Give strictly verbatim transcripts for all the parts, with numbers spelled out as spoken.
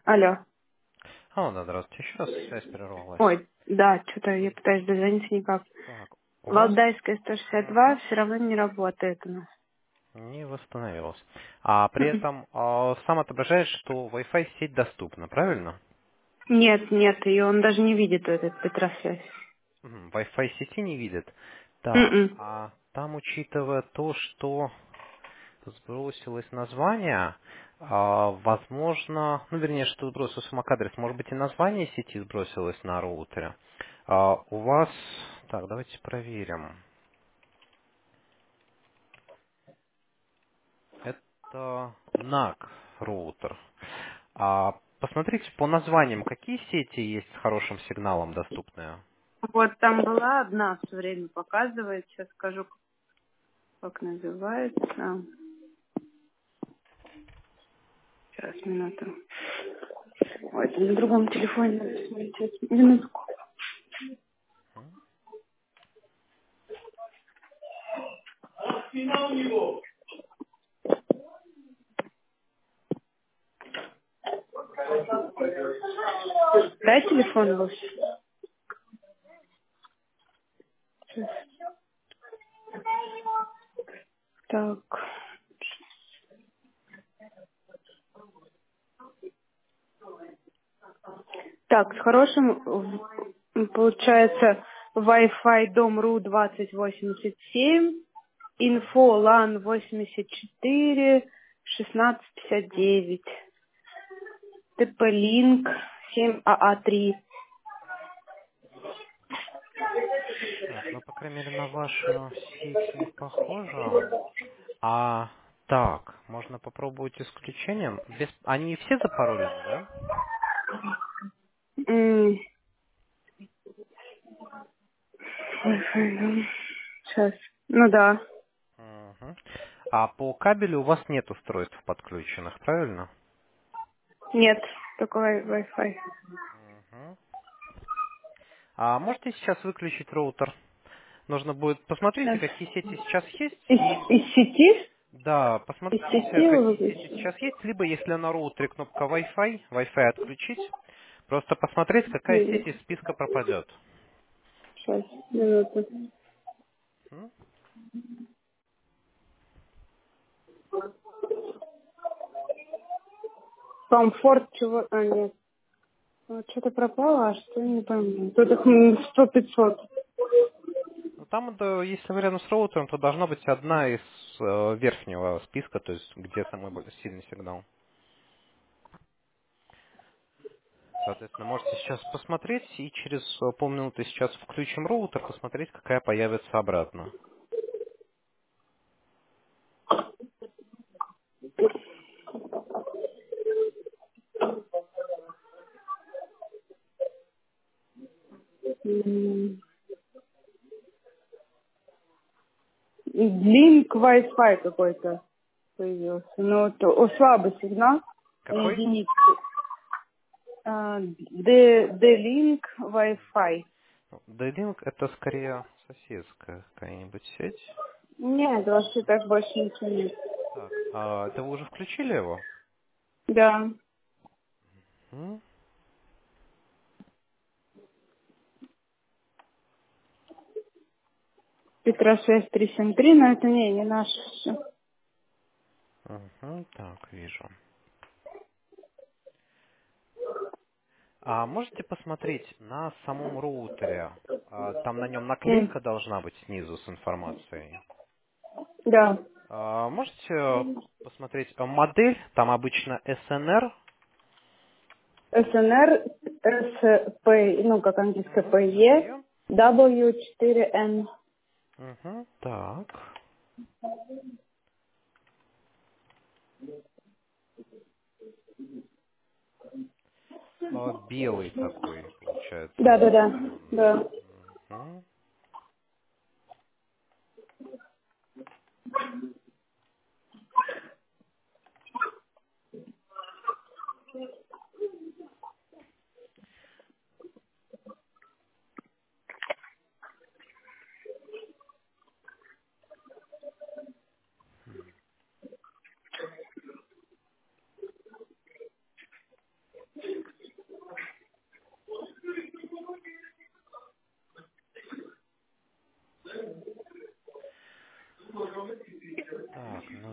Алло. Алло, да, здравствуйте. Еще раз связь прервалась. Ой, да, что-то я пытаюсь дозвониться никак. Так, у вас Валдайская сто шестьдесят два мгм, все равно не работает у нас. не восстановилась. А при Мгм. этом а, сам отображает, что Wi-Fi сеть доступна, правильно? Нет, нет, и он даже не видит этот Петросвязь. Мгм, Wi-Fi сети не видит. Так, М-м. а там, учитывая то, что сбросилось название, а, возможно, ну, вернее, что сбросился MAC-адрес, может быть, и название сети сбросилось на роутере. А, у вас... Так, давайте проверим. Это нак роутер. А посмотрите по названиям, какие сети есть с хорошим сигналом доступные. Вот там была одна, все время показывает. Сейчас скажу, как называется. Сейчас, минуту. Ой, это на другом телефоне надо смотреть. Минутку. Дай телефон лучше. Сейчас. Так. Так, с хорошим в- получается Wi-Fi дом.ру двадцать восемьдесят семь, инфо лан восемьдесят четыре, шестнадцать пятьдесят девять, ТП-линк семь а а три. Так, ну, по крайней мере, на вашу сеть не похоже. А, так, можно попробовать исключением. Без... Они все запаролены, да? Сейчас. Ну да. Мгм. А по кабелю у вас нет устройств подключенных, правильно? Нет, только Wi- Wi-Fi. Мгм. А можете сейчас выключить роутер? Нужно будет... Посмотрите, Сейчас. какие сети сейчас есть, Из, и из сети? да, Из посмотрите, сети его какие сети выключили? сейчас есть, либо если на роутере кнопка Wi-Fi, Wi-Fi отключить, просто посмотреть, какая сеть из списка пропадет. Сейчас, минуту. М? Комфорт чего? А, нет. Вот что-то пропало, а что я не пойму. Тут их м, сто пятьсот. Ну, там, да, если вы рядом с роутером, то должна быть одна из э, верхнего списка, то есть где самый бо- сильный сигнал. Соответственно, можете сейчас посмотреть, и через э, полминуты сейчас включим роутер, посмотреть, какая появится обратно. М, Link Wi-Fi какой-то появился. Ну, то, о, слабый сигнал. Какой? Единицы. А, D- D-Link Wi-Fi. D-Link это скорее соседская какая-нибудь сеть. Нет, вообще так больше ничего нет. Так, а это вы уже включили его? Да. М? Петра шесть три семь три, но это не, не наше все. Мгм, так, вижу. А можете посмотреть на самом роутере? А, там на нем наклейка должна быть снизу с информацией. Да. А, можете посмотреть а, модель? Там обычно эс эн эр. СНР, СП, ну, как английское, Мгм, ПЕ, СПЕ. W четыре Н. Мгм, так. А, белый такой, получается, Да, да, да, удлиненный. да. Мгм.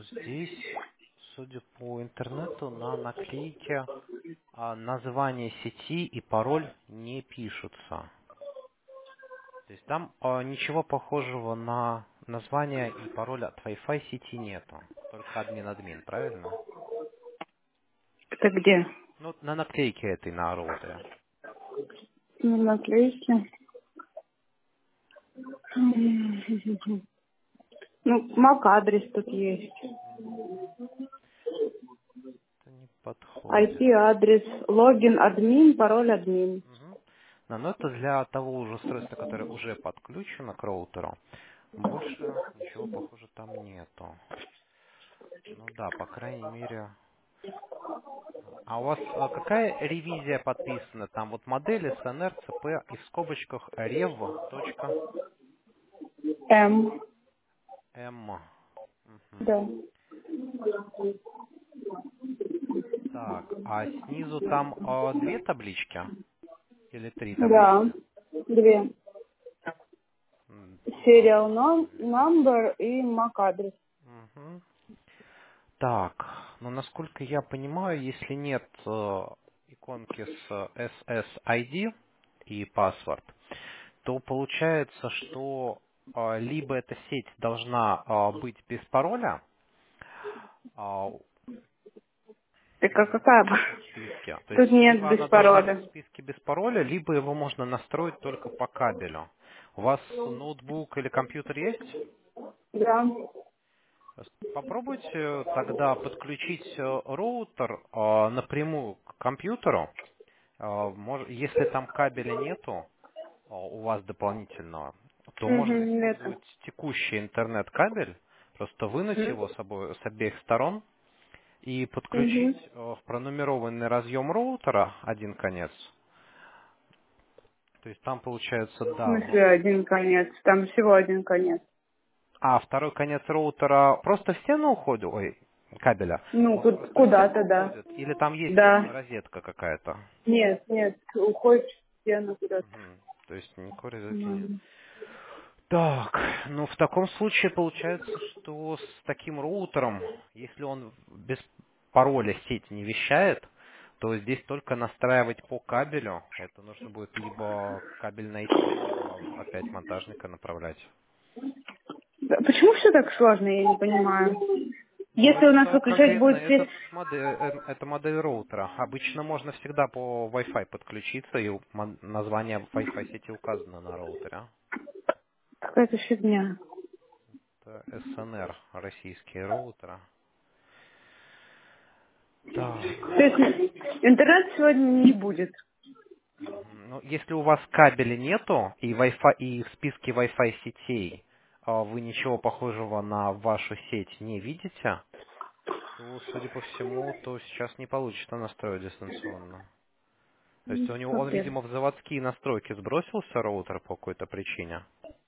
здесь, судя по интернету, на наклейке а, название сети и пароль не пишутся. То есть там а, ничего похожего на название и пароль от Wi-Fi сети нету. Только админ-админ, правильно? Это где? Ну, на наклейке этой на роутере. На наклейке. Ну, мак-адрес тут есть. Это не подходит. ай пи-адрес, логин админ, пароль админ. Мгм. Да, но это для того уже устройства, которое уже подключено к роутеру. Больше ничего похоже там нету. Ну да, по крайней мере. А у вас а, какая ревизия подписана? Там вот модель эс эн эр си пи и в скобочках rev.m. М. Мгм. Да. Так, а снизу там а, две таблички или три Да. таблички? Две. М, Два Serial nom- таблички. number и мак-адрес. Мгм. Так, ну насколько я понимаю, если нет э, иконки с э, эс эс ай ди и паспорт, то получается, что э, либо эта сеть должна э, быть без пароля а, Так а в какая? вашем списке. То Тут есть нет либо без она должна быть в пароля. списке без пароля, либо его можно настроить только по кабелю. У вас ноутбук или компьютер есть? Да. Попробуйте тогда подключить э, роутер э, напрямую к компьютеру. Э, мож- Если там кабеля нету э, у вас дополнительного, то Угу, можно это. использовать текущий интернет-кабель, просто вынуть его с, обо- с обеих сторон и подключить Угу. э, в пронумерованный разъем роутера один конец. То есть там получается, В да, смысле один конец? Там всего один конец. а второй конец роутера просто в стену уходит, ой, кабеля, Ну, он ку- просто в стену куда-то, да. уходит, или там есть Да. розетка какая-то? Нет, нет, уходит в стену куда-то. Мгм. То есть никакой розетки нет. М. Так, ну в таком случае получается, что с таким роутером, если он без пароля сеть не вещает, то здесь только настраивать по кабелю. Это нужно будет либо кабель найти, либо опять монтажника направлять. Да, почему все так сложно, я не понимаю. Ну, Если у нас это выключать конкретно будет все... этот модель, э, это модель роутера. Обычно можно всегда по Wi-Fi подключиться, и мон- название Wi-Fi сети указано на роутере. Какая-то фигня. Это эс эн эр, российские роутеры. Так. То есть интернет сегодня не будет. Мгм. Ну, если у вас кабеля нету и Wi-Fi и в списке Wi-Fi сетей а, вы ничего похожего на вашу сеть не видите, то, судя по всему, то сейчас не получится настроить дистанционно. То есть М, у него, он, Супер. видимо, в заводские настройки сбросился роутер по какой-то причине.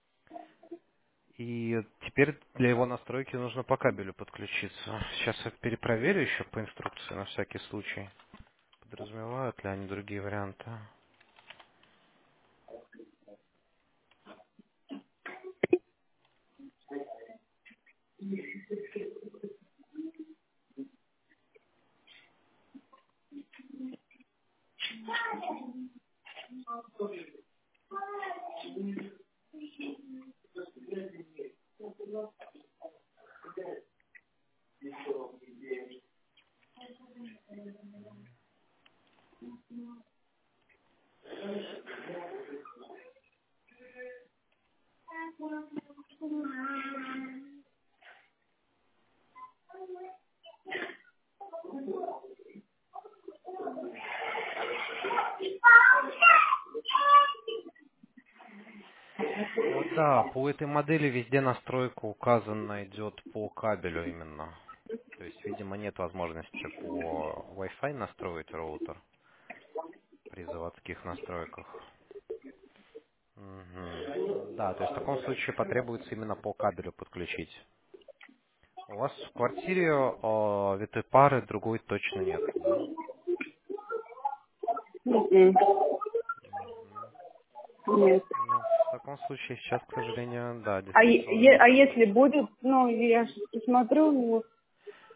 И теперь для его настройки нужно по кабелю подключиться. Сейчас я перепроверю еще по инструкции на всякий случай. Подразумевают ли они другие варианты? Э, Да, по этой модели везде настройка указана идет по кабелю именно. То есть, видимо, нет возможности по Wi-Fi настроить роутер при заводских настройках. Мгм. Да, то есть в таком случае потребуется именно по кабелю подключить. У вас в квартире э, витой пары другой точно нет, да? М-м. Мгм. Нет. Ну, в таком случае сейчас, к сожалению, да, А, е- дистанционно е- не а если получится. будет, ну, я ж посмотрю, ну,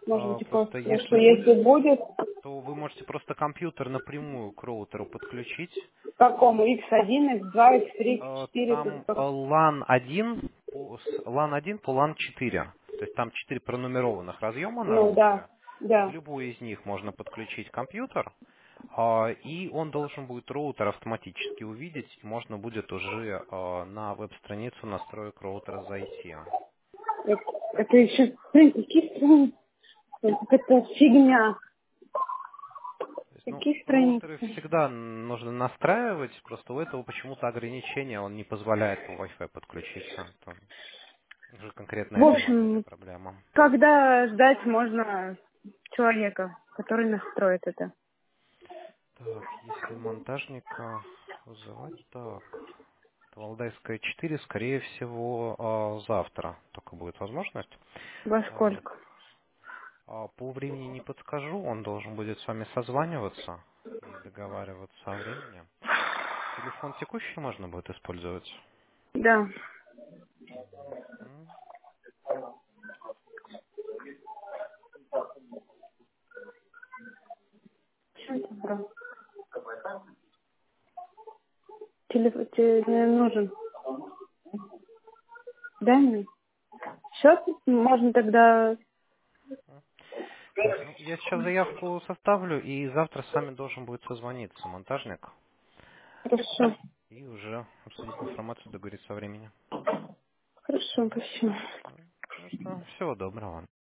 Можно А, типа, Просто что если будет, если будет, то вы можете просто компьютер напрямую к роутеру подключить. к какому? икс один, икс два, икс три, икс А, четыре, Там а, лан один по, с лан один по лан четыре. То есть там четыре пронумерованных разъема на ну да, роутере. В да. любой из них можно подключить компьютер, а, и он должен будет роутер автоматически увидеть, и можно будет уже а, на веб-страницу настроек роутера зайти. Это, это еще, блин, какие страницы? Это фигня. То есть, ну, Какие роутеры страницы? всегда нужно настраивать, просто у этого почему-то ограничение, он не позволяет по Wi-Fi подключиться. Это уже конкретно В этой модели общем, проблема. когда ждать можно человека, который настроит это? Так, если монтажника вызывать, так, Валдайская четыре, скорее всего, а, завтра только будет возможность. Во А, сколько? а По времени не подскажу, он должен будет с вами созваниваться и договариваться о времени. Телефон текущий можно будет использовать? Да. М, Что это про? Телефон тебе не нужен. Дай мне. Счет можно тогда... Так, ну, я сейчас заявку составлю, и завтра с вами должен будет созвониться монтажник Хорошо. и уже обсудить информацию, договориться о времени. Хорошо, спасибо. Ну что, всего доброго.